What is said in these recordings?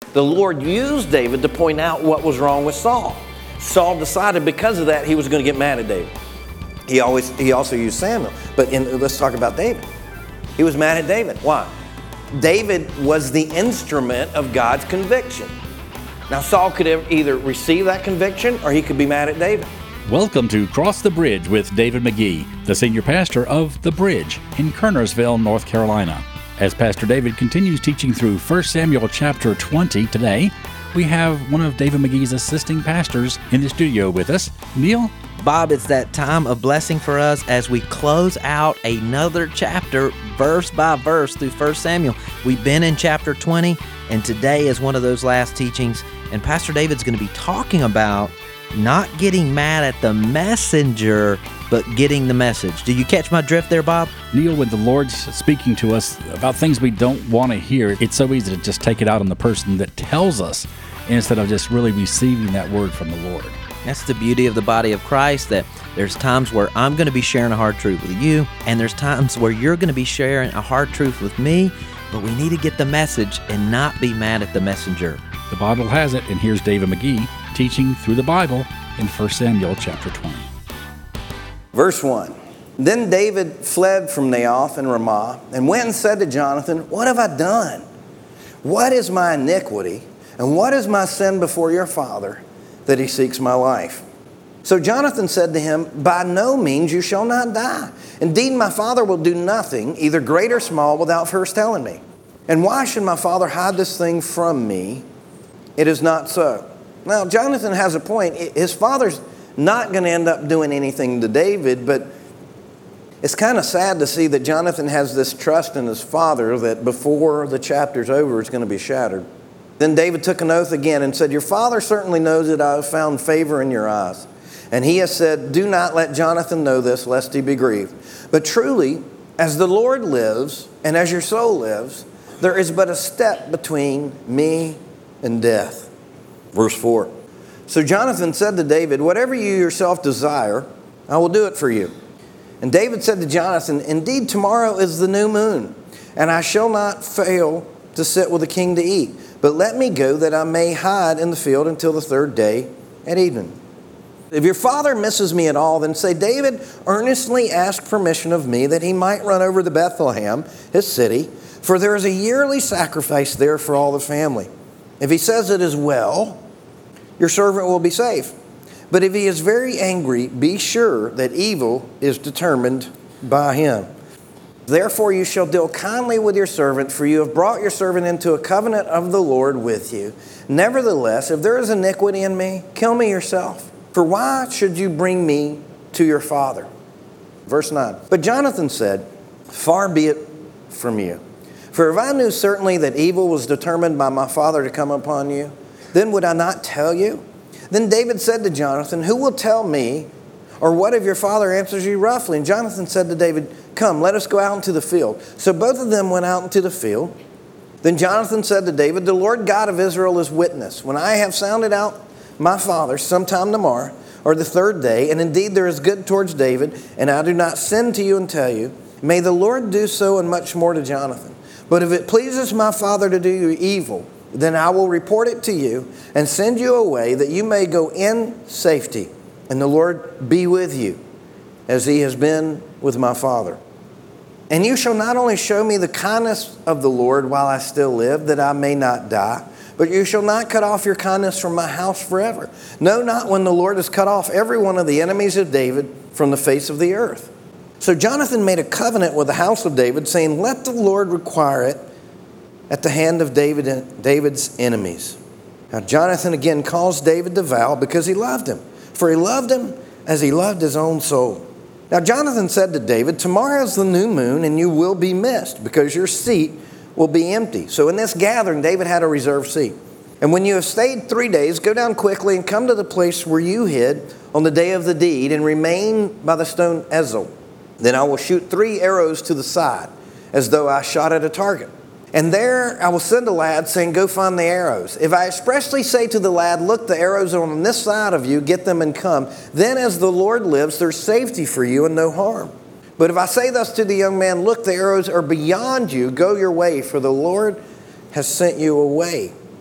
the Lord used David to point out what was wrong with Saul. Saul decided because of that he was going to get mad at David. He also used Samuel. But let's talk about David. He was mad at David. Why? David was the instrument of God's conviction. Now Saul could either receive that conviction or he could be mad at David. Welcome to Cross the Bridge with David McGee, the senior pastor of The Bridge in Kernersville, North Carolina. As Pastor David continues teaching through 1 Samuel chapter 20 today, we have one of David McGee's assisting pastors in the studio with us, Neil. Bob, it's that time of blessing for us as we close out another chapter, verse by verse, through 1 Samuel. We've been in chapter 20, and today is one of those last teachings, and Pastor David's going to be talking about not getting mad at the messenger, but getting the message. Do you catch my drift there, Bob? Neil, when the Lord's speaking to us about things we don't want to hear, it's so easy to just take it out on the person that tells us instead of just really receiving that word from the Lord. That's the beauty of the body of Christ, that there's times where I'm going to be sharing a hard truth with you, and there's times where you're going to be sharing a hard truth with me, but we need to get the message and not be mad at the messenger. The Bible has it, and here's David McGee teaching through the Bible in 1 Samuel chapter 20. Verse 1. Then David fled from Naioth and Ramah and went and said to Jonathan, "What have I done? What is my iniquity? And what is my sin before your father, that he seeks my life?" So Jonathan said to him, "By no means you shall not die. Indeed, my father will do nothing, either great or small, without first telling me. And why should my father hide this thing from me? It is not so." Now, Jonathan has a point. His father's not going to end up doing anything to David, but it's kind of sad to see that Jonathan has this trust in his father that before the chapter's over, it's going to be shattered. Then David took an oath again and said, "Your father certainly knows that I have found favor in your eyes. And he has said, 'Do not let Jonathan know this, lest he be grieved.' But truly, as the Lord lives, and as your soul lives, there is but a step between me and death." Verse 4. So Jonathan said to David, "Whatever you yourself desire, I will do it for you." And David said to Jonathan, "Indeed, tomorrow is the new moon, and I shall not fail to sit with the king to eat. But let me go that I may hide in the field until the third day at evening. If your father misses me at all, then say, 'David earnestly asked permission of me that he might run over to Bethlehem, his city, for there is a yearly sacrifice there for all the family.' If he says it is well, your servant will be safe. But if he is very angry, be sure that evil is determined by him. Therefore you shall deal kindly with your servant, for you have brought your servant into a covenant of the Lord with you. Nevertheless, if there is iniquity in me, kill me yourself. For why should you bring me to your father?" Verse 9. But Jonathan said, "Far be it from you. For if I knew certainly that evil was determined by my father to come upon you, then would I not tell you?" Then David said to Jonathan, "Who will tell me? Or what if your father answers you roughly?" And Jonathan said to David, "Come, let us go out into the field." So both of them went out into the field. Then Jonathan said to David, "The Lord God of Israel is witness. When I have sounded out my father sometime tomorrow, or the third day, and indeed there is good towards David, and I do not send to you and tell you, may the Lord do so and much more to Jonathan. But if it pleases my father to do you evil, then I will report it to you and send you away that you may go in safety. And the Lord be with you, as he has been with my father. And you shall not only show me the kindness of the Lord while I still live, that I may not die, but you shall not cut off your kindness from my house forever. No, not when the Lord has cut off every one of the enemies of David from the face of the earth." So Jonathan made a covenant with the house of David, saying, "Let the Lord require it at the hand of David's enemies." Now Jonathan again caused David to vow because he loved him, for he loved him as he loved his own soul. Now Jonathan said to David, "Tomorrow is the new moon, and you will be missed, because your seat will be empty." So in this gathering, David had a reserved seat. "And when you have stayed 3 days, go down quickly and come to the place where you hid on the day of the deed, and remain by the stone Ezel. Then I will shoot 3 arrows to the side, as though I shot at a target. And there I will send a lad, saying, 'Go find the arrows.' If I expressly say to the lad, 'Look, the arrows are on this side of you, get them and come,' then as the Lord lives, there's safety for you and no harm. But if I say thus to the young man, 'Look, the arrows are beyond you, go your way, for the Lord has sent you away.'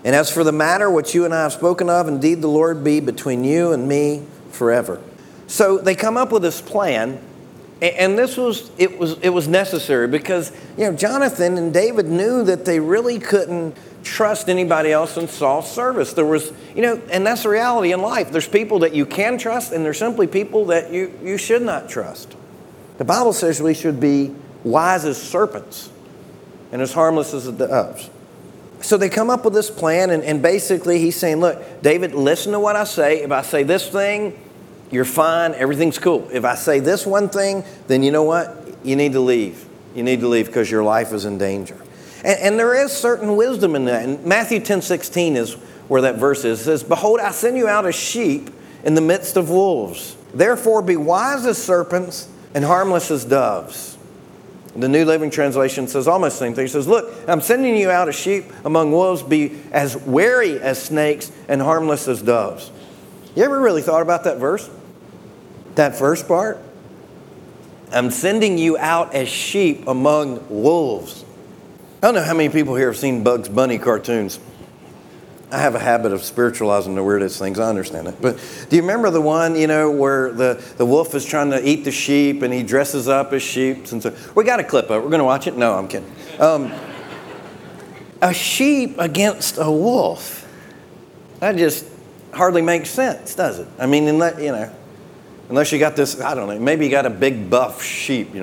And as for the matter which you and I have spoken of, indeed the Lord be between you and me forever. So they come up with this plan, and it was necessary because Jonathan and David knew that they really couldn't trust anybody else in Saul's service. There was, and that's the reality in life. There's people that you can trust, and there's simply people that you should not trust. The Bible says we should be wise as serpents and as harmless as doves. So they come up with this plan, and basically he's saying, look, David, listen to what I say. If I say this thing, you're fine, everything's cool. If I say this one thing, then you know what? You need to leave. You need to leave because your life is in danger. And there is certain wisdom in that. And Matthew 10:16 is where that verse is. It says, behold, I send you out as sheep in the midst of wolves. Therefore be wise as serpents and harmless as doves. The New Living Translation says almost the same thing. It says, look, I'm sending you out as sheep among wolves. Be as wary as snakes and harmless as doves. You ever really thought about that verse? That first part? I'm sending you out as sheep among wolves. I don't know how many people here have seen Bugs Bunny cartoons. I have a habit of spiritualizing the weirdest things. I understand it. But do you remember the one, where the wolf is trying to eat the sheep and he dresses up as sheep? And so we got a clip of it. We're going to watch it? No, I'm kidding. A sheep against a wolf. That just hardly makes sense, does it? I mean, unless you got this, I don't know, maybe you got a big buff sheep,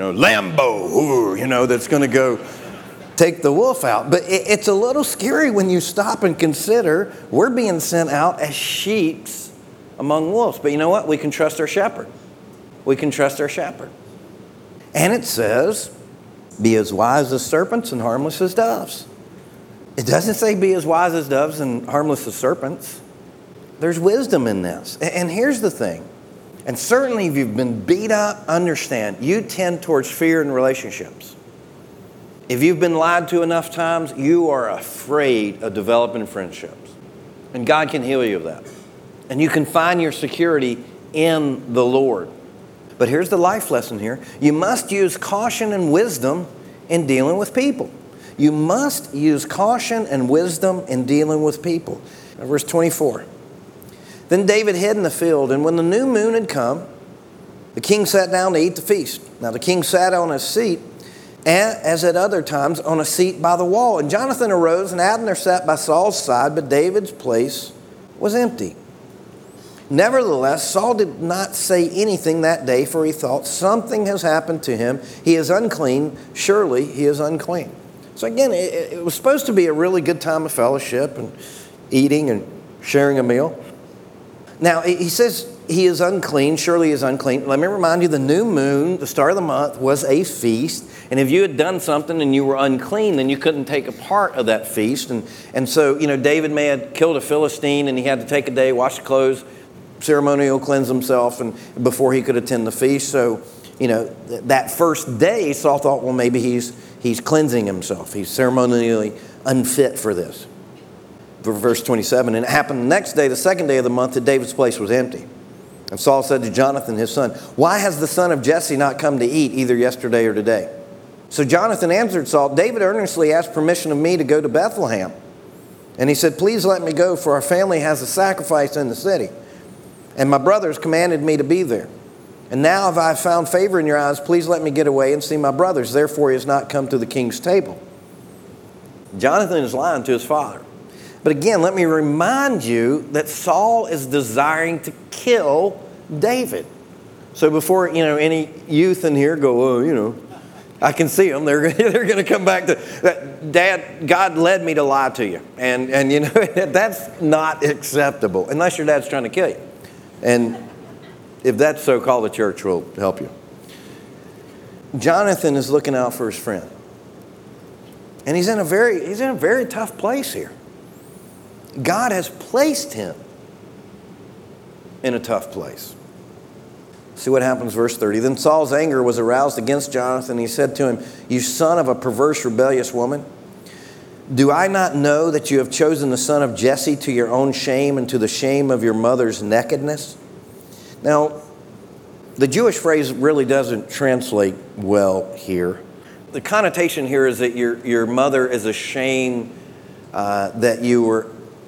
Lambo, that's going to go take the wolf out. But it's a little scary when you stop and consider we're being sent out as sheep among wolves. But you know what? We can trust our shepherd. We can trust our shepherd. And it says, be as wise as serpents and harmless as doves. It doesn't say be as wise as doves and harmless as serpents. There's wisdom in this. And here's the thing. And certainly if you've been beat up, understand, you tend towards fear in relationships. If you've been lied to enough times, you are afraid of developing friendships. And God can heal you of that. And you can find your security in the Lord. But here's the life lesson here. You must use caution and wisdom in dealing with people. You must use caution and wisdom in dealing with people. Verse 24. Then David hid in the field, and when the new moon had come, the king sat down to eat the feast. Now the king sat on his seat, as at other times, on a seat by the wall. And Jonathan arose, and Abner sat by Saul's side, but David's place was empty. Nevertheless, Saul did not say anything that day, for he thought, something has happened to him. He is unclean. Surely he is unclean. So again, it was supposed to be a really good time of fellowship and eating and sharing a meal. Now, he says he is unclean. Surely he is unclean. Let me remind you, the new moon, the start of the month, was a feast. And if you had done something and you were unclean, then you couldn't take a part of that feast. And so, David may have killed a Philistine and he had to take a day, wash the clothes, ceremonial cleanse himself and before he could attend the feast. So, that first day, Saul thought, well, maybe he's cleansing himself. He's ceremonially unfit for this. Verse 27, and it happened the next day, the second day of the month, that David's place was empty. And Saul said to Jonathan, his son, why has the son of Jesse not come to eat either yesterday or today? So Jonathan answered Saul, David earnestly asked permission of me to go to Bethlehem. And he said, please let me go, for our family has a sacrifice in the city. And my brothers commanded me to be there. And now if I have found favor in your eyes, please let me get away and see my brothers. Therefore he has not come to the king's table. Jonathan is lying to his father. But again, let me remind you that Saul is desiring to kill David. So before, any youth in here go, I can see them. They're going to come back to, Dad, God led me to lie to you. And that's not acceptable unless your dad's trying to kill you. And if that's so, call the church, will help you. Jonathan is looking out for his friend. And he's in a very tough place here. God has placed him in a tough place. See what happens, verse 30. Then Saul's anger was aroused against Jonathan. He said to him, you son of a perverse, rebellious woman, do I not know that you have chosen the son of Jesse to your own shame and to the shame of your mother's nakedness? Now, the Jewish phrase really doesn't translate well here. The connotation here is that your mother is ashamed that you were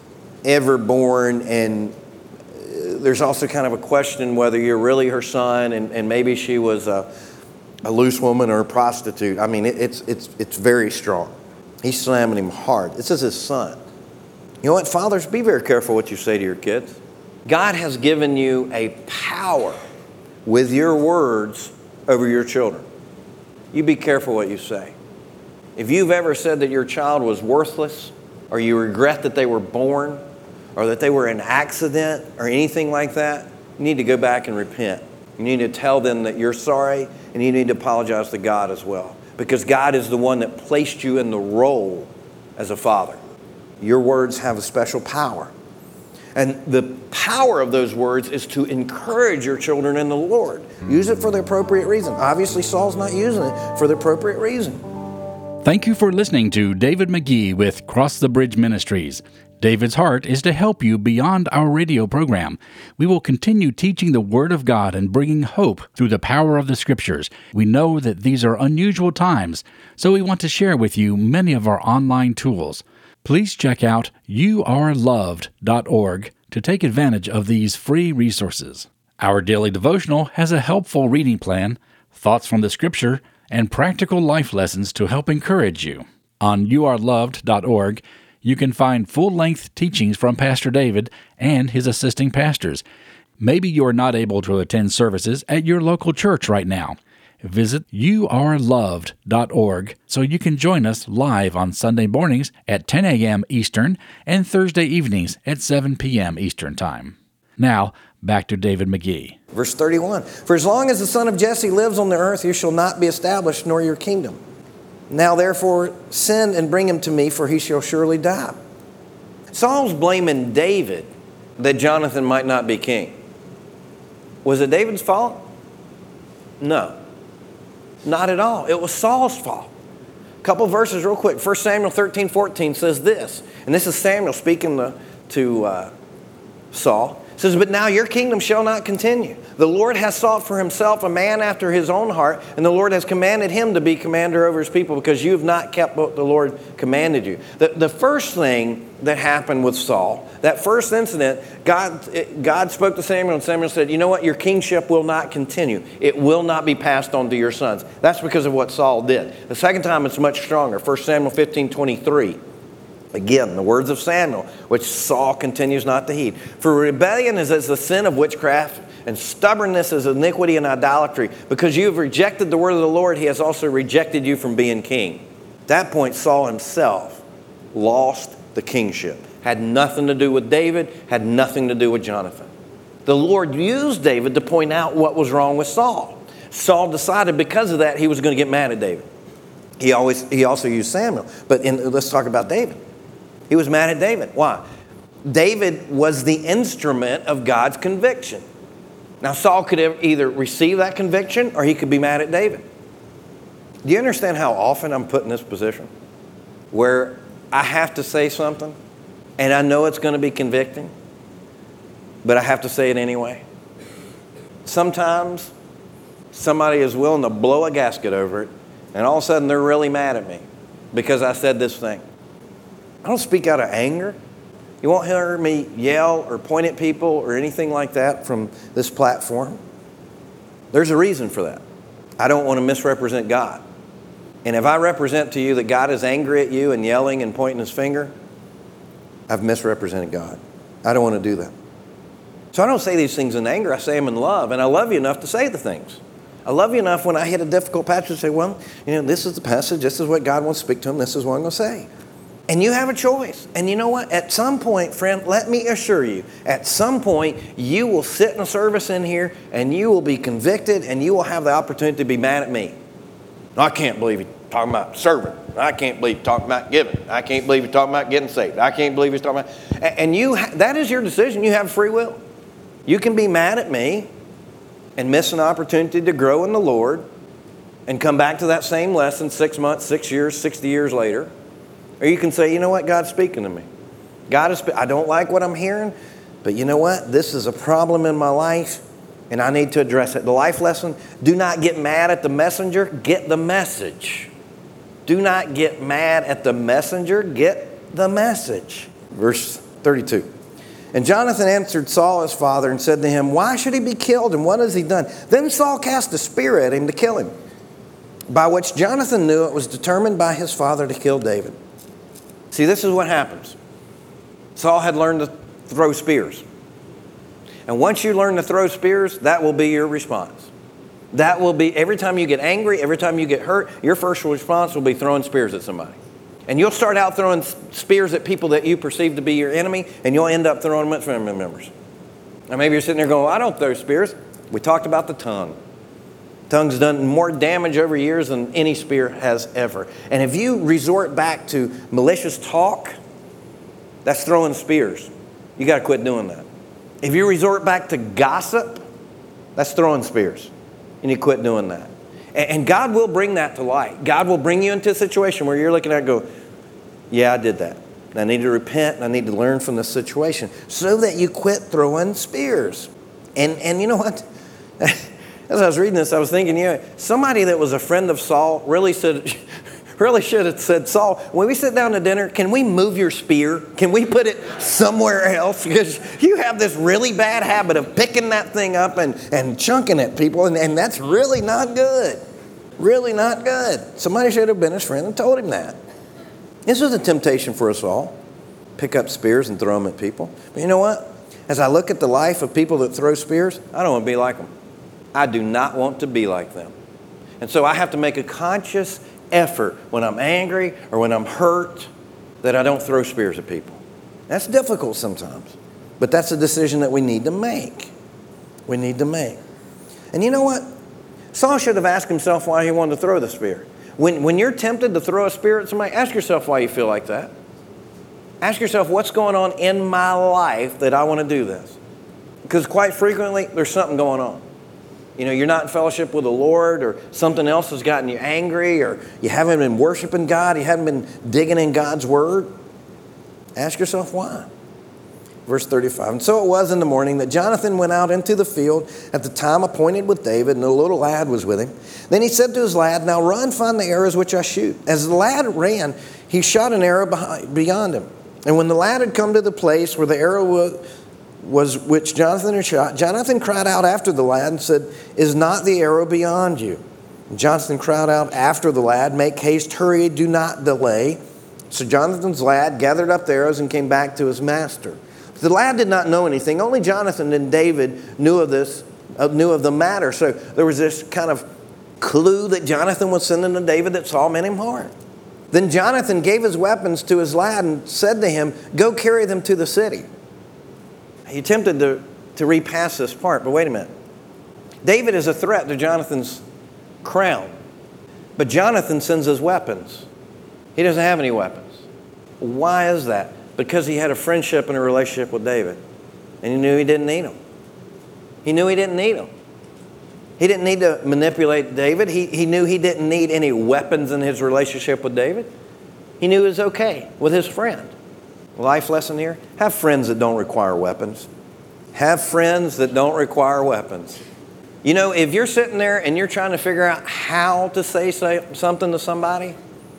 ever born, and there's also kind of a question whether you're really her son, and maybe she was a loose woman or a prostitute. I mean, it's very strong. He's slamming him hard. This is his son. You know what, fathers, be very careful what you say to your kids. God has given you a power with your words over your children. You be careful what you say. If you've ever said that your child was worthless, or you regret that they were born, or that they were an accident, or anything like that, you need to go back and repent. You need to tell them that you're sorry, and you need to apologize to God as well. Because God is the one that placed you in the role as a father. Your words have a special power. And the power of those words is to encourage your children in the Lord. Use it for the appropriate reason. Obviously, Saul's not using it for the appropriate reason. Thank you for listening to David McGee with Cross the Bridge Ministries. David's heart is to help you beyond our radio program. We will continue teaching the Word of God and bringing hope through the power of the Scriptures. We know that these are unusual times, so we want to share with you many of our online tools. Please check out youareloved.org to take advantage of these free resources. Our daily devotional has a helpful reading plan, thoughts from the Scripture, and practical life lessons to help encourage you. On youareloved.org, you can find full-length teachings from Pastor David and his assisting pastors. Maybe you're not able to attend services at your local church right now. Visit youareloved.org so you can join us live on Sunday mornings at 10 a.m. Eastern and Thursday evenings at 7 p.m. Eastern Time. Now, back to David McGee. Verse 31, "For as long as the son of Jesse lives on the earth, you shall not be established, nor your kingdom. Now therefore send and bring him to me, for he shall surely die." Saul's blaming David that Jonathan might not be king. Was it David's fault? No, not at all. It was Saul's fault. A couple verses real quick. 1 Samuel 13:14 says this, and this is Samuel speaking to Saul. It says, "But now your kingdom shall not continue. The Lord has sought for himself a man after his own heart, and the Lord has commanded him to be commander over his people, because you have not kept what the Lord commanded you." The first thing that happened with Saul, that first incident, God spoke to Samuel, and Samuel said, "You know what? Your kingship will not continue. It will not be passed on to your sons." That's because of what Saul did. The second time, it's much stronger. 1 Samuel 15:23. Again, the words of Samuel, which Saul continues not to heed. "For rebellion is as the sin of witchcraft, and stubbornness is iniquity and idolatry. Because you have rejected the word of the Lord, he has also rejected you from being king." At that point, Saul himself lost the kingship. Had nothing to do with David, had nothing to do with Jonathan. The Lord used David to point out what was wrong with Saul. Saul decided because of that he was going to get mad at David. He also used Samuel. But let's talk about David. He was mad at David. Why? David was the instrument of God's conviction. Now, Saul could either receive that conviction or he could be mad at David. Do you understand how often I'm put in this position where I have to say something and I know it's going to be convicting, but I have to say it anyway? Sometimes somebody is willing to blow a gasket over it, and all of a sudden they're really mad at me because I said this thing. I don't speak out of anger. You won't hear me yell or point at people or anything like that from this platform. There's a reason for that. I don't want to misrepresent God. And if I represent to you that God is angry at you and yelling and pointing his finger, I've misrepresented God. I don't want to do that. So I don't say these things in anger. I say them in love. And I love you enough to say the things. I love you enough when I hit a difficult passage to say, well, this is the passage. This is what God wants to speak to him. This is what I'm going to say. And you have a choice. And you know what? At some point, friend, let me assure you, at some point, you will sit in a service in here and you will be convicted and you will have the opportunity to be mad at me. I can't believe you're talking about serving. I can't believe you're talking about giving. I can't believe you're talking about getting saved. I can't believe you're talking about... And that is your decision. You have free will. You can be mad at me and miss an opportunity to grow in the Lord and come back to that same lesson 6 months, 6 years, 60 years later. Or you can say, you know what, God's speaking to me. I don't like what I'm hearing, but you know what? This is a problem in my life, and I need to address it. The life lesson, do not get mad at the messenger, get the message. Do not get mad at the messenger, get the message. Verse 32. And Jonathan answered Saul his father and said to him, why should he be killed, and what has he done? Then Saul cast a spear at him to kill him, by which Jonathan knew it was determined by his father to kill David. See, this is what happens. Saul had learned to throw spears. And once you learn to throw spears, that will be your response. That will be, every time you get angry, every time you get hurt, your first response will be throwing spears at somebody. And you'll start out throwing spears at people that you perceive to be your enemy, and you'll end up throwing them at family members. Now maybe you're sitting there going, well, I don't throw spears. We talked about the tongue. Tongue's done more damage over years than any spear has ever. And if you resort back to malicious talk, that's throwing spears. You got to quit doing that. If you resort back to gossip, that's throwing spears. You need to quit doing that. And God will bring that to light. God will bring you into a situation where you're looking at it and go, yeah, I did that. I need to repent, and I need to learn from this situation so that you quit throwing spears. And you know what? As I was reading this, I was thinking, somebody that was a friend of Saul really should have said, Saul, when we sit down to dinner, can we move your spear? Can we put it somewhere else? Because you have this really bad habit of picking that thing up and chunking at people, and that's really not good. Really not good. Somebody should have been his friend and told him that. This was a temptation for us all. Pick up spears and throw them at people. But you know what? As I look at the life of people that throw spears, I don't want to be like them. I do not want to be like them. And so I have to make a conscious effort when I'm angry or when I'm hurt that I don't throw spears at people. That's difficult sometimes, but that's a decision that we need to make. We need to make. And you know what? Saul should have asked himself why he wanted to throw the spear. When you're tempted to throw a spear at somebody, ask yourself why you feel like that. Ask yourself, what's going on in my life that I want to do this? Because quite frequently, there's something going on. You're not in fellowship with the Lord, or something else has gotten you angry, or you haven't been worshiping God, you haven't been digging in God's Word. Ask yourself why. Verse 35, and so it was in the morning that Jonathan went out into the field at the time appointed with David, and the little lad was with him. Then he said to his lad, now run, find the arrows which I shoot. As the lad ran, he shot an arrow beyond him. And when the lad had come to the place where the arrow was which Jonathan had shot, Jonathan cried out after the lad and said, is not the arrow beyond you? And Jonathan cried out after the lad, make haste, hurry, do not delay. So Jonathan's lad gathered up the arrows and came back to his master. The lad did not know anything. Only Jonathan and David knew of the matter. So there was this kind of clue that Jonathan was sending to David that Saul meant him harm. Then Jonathan gave his weapons to his lad and said to him, go carry them to the city. He attempted to repass this part, but wait a minute. David is a threat to Jonathan's crown. But Jonathan sends his weapons. He doesn't have any weapons. Why is that? Because he had a friendship and a relationship with David. And he knew he didn't need them. He knew he didn't need them. He didn't need to manipulate David. He knew he didn't need any weapons in his relationship with David. He knew it was okay with his friend. Life lesson here, have friends that don't require weapons. Have friends that don't require weapons. If you're sitting there and you're trying to figure out how to say something to somebody,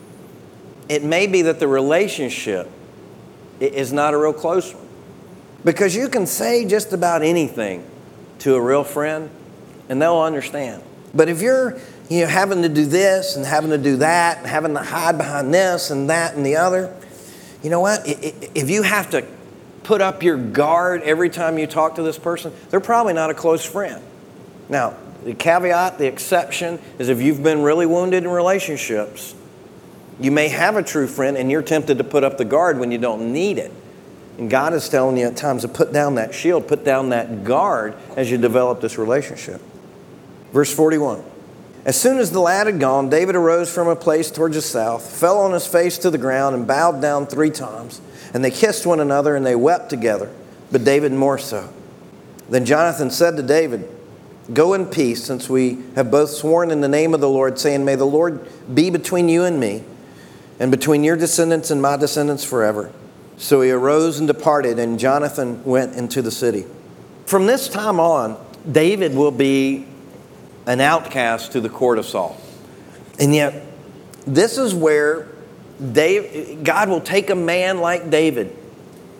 it may be that the relationship is not a real close one. Because you can say just about anything to a real friend and they'll understand. But if you're having to do this and having to do that and having to hide behind this and that and the other, you know what? If you have to put up your guard every time you talk to this person, they're probably not a close friend. Now, the caveat, the exception, is if you've been really wounded in relationships, you may have a true friend and you're tempted to put up the guard when you don't need it. And God is telling you at times to put down that shield, put down that guard as you develop this relationship. Verse 41. As soon as the lad had gone, David arose from a place towards the south, fell on his face to the ground, and bowed down 3 times. And they kissed one another, and they wept together, but David more so. Then Jonathan said to David, go in peace, since we have both sworn in the name of the Lord, saying, may the Lord be between you and me, and between your descendants and my descendants forever. So he arose and departed, and Jonathan went into the city. From this time on, David will be an outcast to the court of Saul. And yet, this is where God will take a man like David,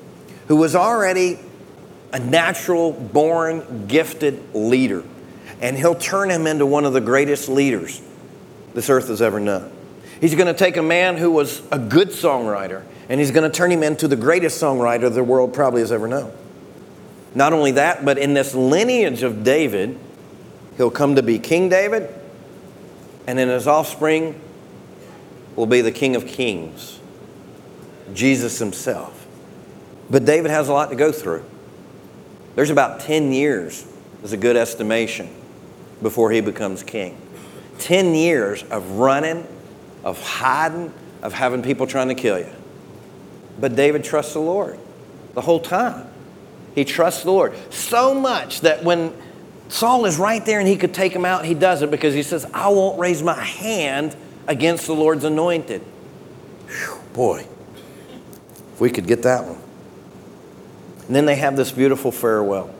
who was already a natural-born, gifted leader. And he'll turn him into one of the greatest leaders this earth has ever known. He's going to take a man who was a good songwriter, and he's going to turn him into the greatest songwriter the world probably has ever known. Not only that, but in this lineage of David, he'll come to be King David, and in his offspring will be the King of Kings, Jesus himself. But David has a lot to go through. There's about 10 years is a good estimation before he becomes king. 10 years of running, of hiding, of having people trying to kill you. But David trusts the Lord the whole time. He trusts the Lord so much that when Saul is right there and he could take him out, he does it because he says, I won't raise my hand against the Lord's anointed. Whew, boy, if we could get that one. And then they have this beautiful farewell.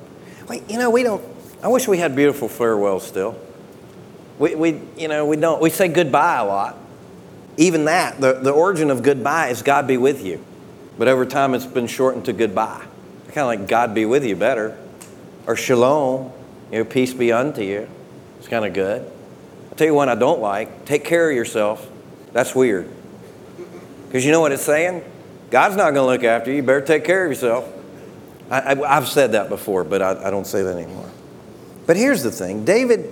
I wish we had beautiful farewells still. We don't. We say goodbye a lot. Even that, the origin of goodbye is God be with you. But over time it's been shortened to goodbye. Kind of like God be with you better. Or shalom, peace be unto you. It's kind of good. I'll tell you one I don't like. Take care of yourself. That's weird. Because you know what it's saying? God's not going to look after you. You better take care of yourself. I've said that before, but I don't say that anymore. But here's the thing. David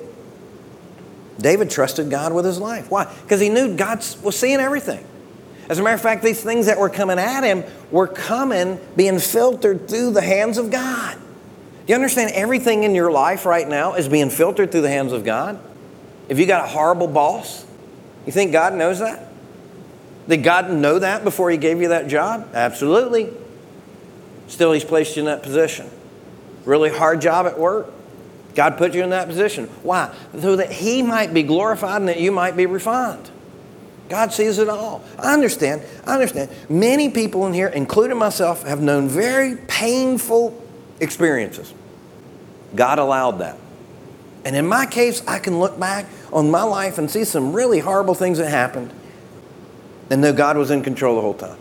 trusted God with his life. Why? Because he knew God was seeing everything. As a matter of fact, these things that were coming at him were being filtered through the hands of God. Do you understand everything in your life right now is being filtered through the hands of God? If you got a horrible boss, you think God knows that? Did God know that before he gave you that job? Absolutely. Still, he's placed you in that position. Really hard job at work. God put you in that position. Why? So that he might be glorified and that you might be refined. God sees it all. I understand. Many people in here, including myself, have known very painful experiences. God allowed that. And in my case, I can look back on my life and see some really horrible things that happened and know God was in control the whole time.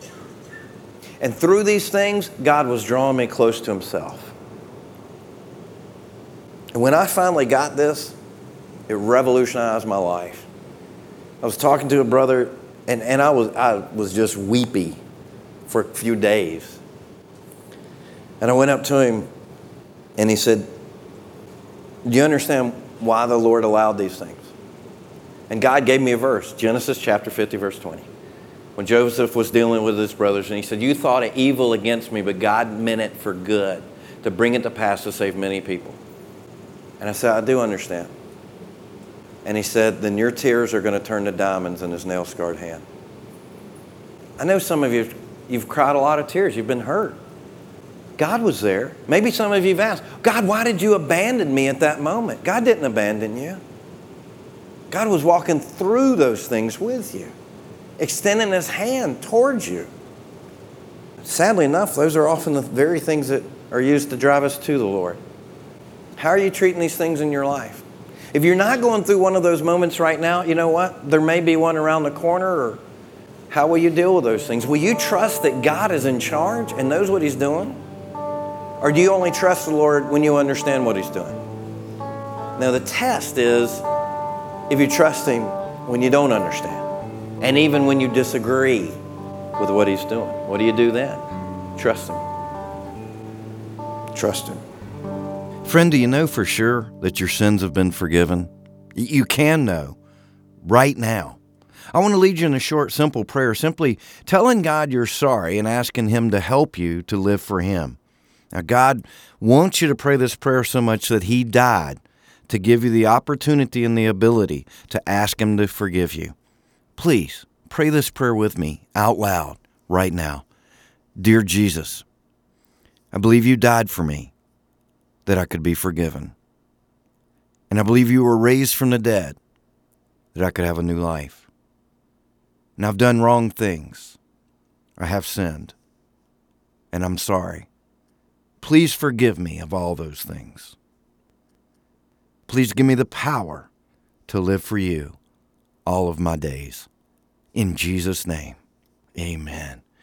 And through these things, God was drawing me close to himself. And when I finally got this, it revolutionized my life. I was talking to a brother, and I was just weepy for a few days. And I went up to him, and he said, do you understand why the Lord allowed these things? And God gave me a verse, Genesis chapter 50, verse 20. When Joseph was dealing with his brothers, and he said, you thought of evil against me, but God meant it for good, to bring it to pass to save many people. And I said, I do understand. And he said, then your tears are going to turn to diamonds in his nail-scarred hand. I know some of you, you've cried a lot of tears. You've been hurt. God was there. Maybe some of you have asked, God, why did you abandon me at that moment? God didn't abandon you. God was walking through those things with you, extending his hand towards you. Sadly enough, those are often the very things that are used to drive us to the Lord. How are you treating these things in your life? If you're not going through one of those moments right now, you know what? There may be one around the corner, or how will you deal with those things? Will you trust that God is in charge and knows what he's doing? Or do you only trust the Lord when you understand what he's doing? Now the test is if you trust him when you don't understand, and even when you disagree with what he's doing. What do you do then? Trust him. Trust him. Friend, do you know for sure that your sins have been forgiven? You can know right now. I want to lead you in a short, simple prayer, simply telling God you're sorry and asking him to help you to live for him. Now, God wants you to pray this prayer so much that he died to give you the opportunity and the ability to ask him to forgive you. Please pray this prayer with me out loud right now. Dear Jesus, I believe you died for me, that I could be forgiven. And I believe you were raised from the dead, that I could have a new life. And I've done wrong things. I have sinned. And I'm sorry. Please forgive me of all those things. Please give me the power to live for you all of my days. In Jesus' name, amen.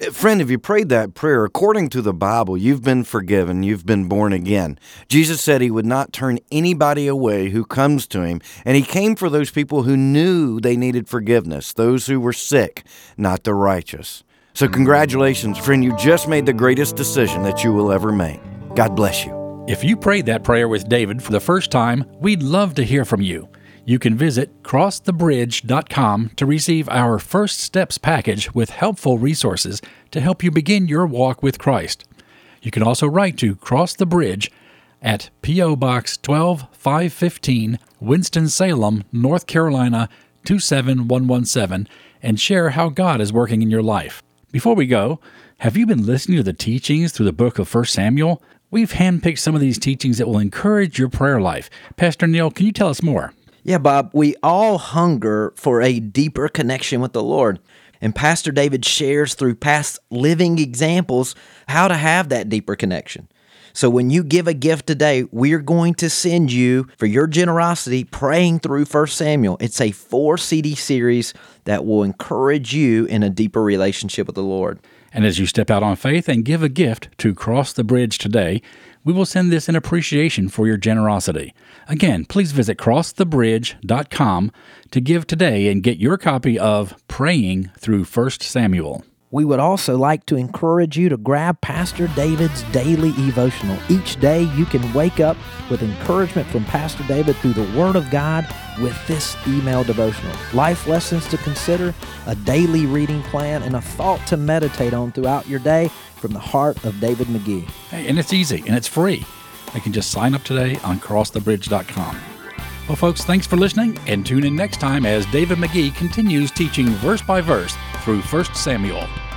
Friend, if you prayed that prayer, according to the Bible, you've been forgiven, you've been born again. Jesus said he would not turn anybody away who comes to him, and he came for those people who knew they needed forgiveness, those who were sick, not the righteous. So congratulations, friend, you just made the greatest decision that you will ever make. God bless you. If you prayed that prayer with David for the first time, we'd love to hear from you. You can visit crossthebridge.com to receive our First Steps package with helpful resources to help you begin your walk with Christ. You can also write to Cross the Bridge at P.O. Box 12515, Winston-Salem, North Carolina 27117, and share how God is working in your life. Before we go, have you been listening to the teachings through the book of 1 Samuel? We've handpicked some of these teachings that will encourage your prayer life. Pastor Neil, can you tell us more? Yeah, Bob, we all hunger for a deeper connection with the Lord. And Pastor David shares through past living examples how to have that deeper connection. So when you give a gift today, we're going to send you, for your generosity, Praying Through 1 Samuel. It's a 4-CD series that will encourage you in a deeper relationship with the Lord. And as you step out on faith and give a gift to Cross the Bridge today, we will send this in appreciation for your generosity. Again, please visit crossthebridge.com to give today and get your copy of Praying Through 1 Samuel. We would also like to encourage you to grab Pastor David's daily devotional. Each day you can wake up with encouragement from Pastor David through the Word of God with this email devotional. Life lessons to consider, a daily reading plan, and a thought to meditate on throughout your day from the heart of David McGee. Hey, and it's easy and it's free. You can just sign up today on crossthebridge.com. Well, folks, thanks for listening, and tune in next time as David McGee continues teaching verse by verse through 1 Samuel.